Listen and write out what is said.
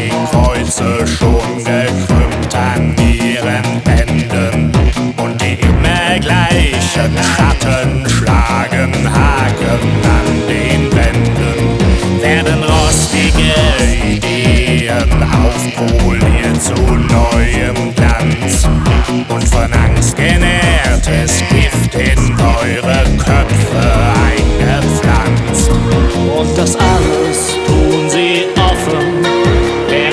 die Kreuze schon gekrümmt an ihren Enden und die immer gleichen Schatten schlagen Haken an den Wänden, werden rostige Ideen aufpoliert zu neuem Glanz und